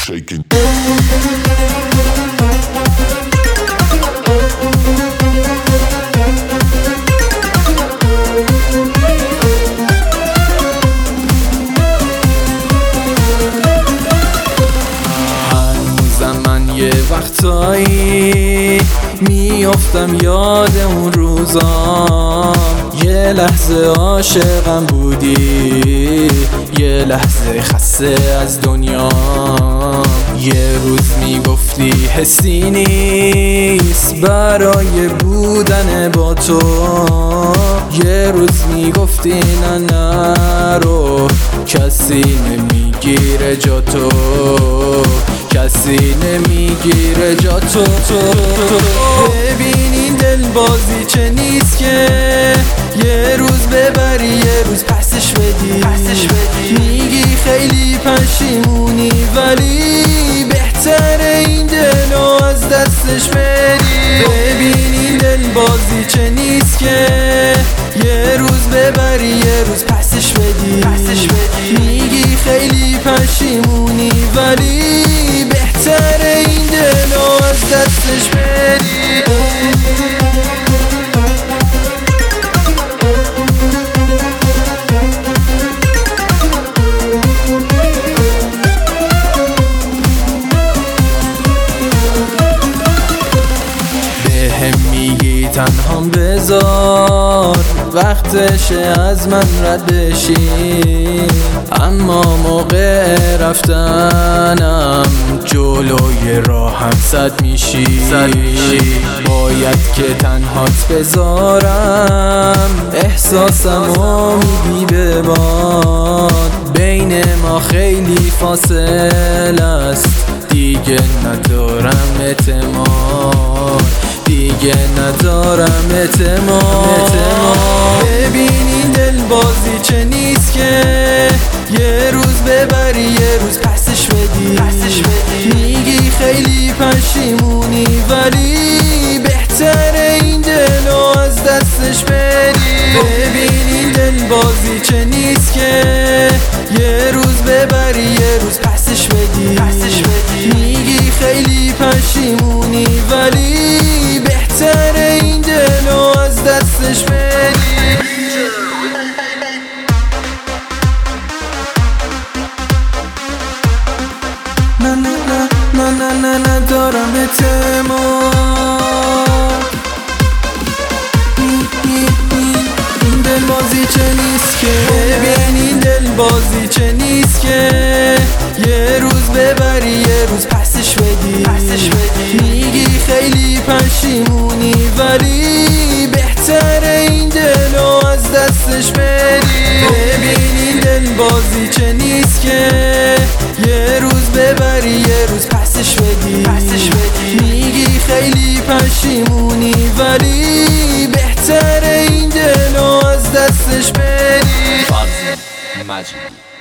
shaking. هنوزم من یه وقتایی میافتم یاد اون روزام، یه لحظه عاشقم بودی، یه لحظه خسته از دنیا. یه روز میگفتی حسی نیست برای بودن با تو، یه روز میگفتی نه نرو کسی نمیگیره جا تو، کسی نمیگیره جا تو. ببین این دل بازی چه نیست که یه روز ببری یه روز پسش بدی. میگی خیلی پشیمونی ولی بهتره این دلو از دستش بری. ببین این دل بازی چه نیست که یه روز ببری یه روز پسش بدی. میگی خیلی پشیمونی ولی بهتره این دلو از دستش بری. میگی تنهام بذار وقتشه از من رد بشی، اما موقع رفتنم جلوی راهم صد میشی. باید که تنهات بذارم احساسمو میدی به باد، بین ما خیلی فاصله است دیگه ندارم اعتماد، دیگه ندارم اعتماد. ببین این دل بازی چه نیست که یه روز ببری یه روز پسش بدی. میگی خیلی پشیمونی ولی بهتره این دلو از دستش بری. ببین این دل بازی چه نیست که یه روز ببری یه روز پسش بدی. میگی خیلی پشیمونی ولی بهتره این دلو از دستش بری. نه نه نه نه نه نه ندارم اعتماد. این دل بازی چه نیست که ببین این دل بازی چه نیست که یه روز ببری یه روز پسش بدی. میگی خیلی پشیمونی ولی بهتره این دلو از دستش بری. ببین این دل بازی چه نیست که یه روز ببری یه روز پسش بدی. میگی خیلی پشیمونی ولی بهتره این دلو از دستش بری. فضل مجید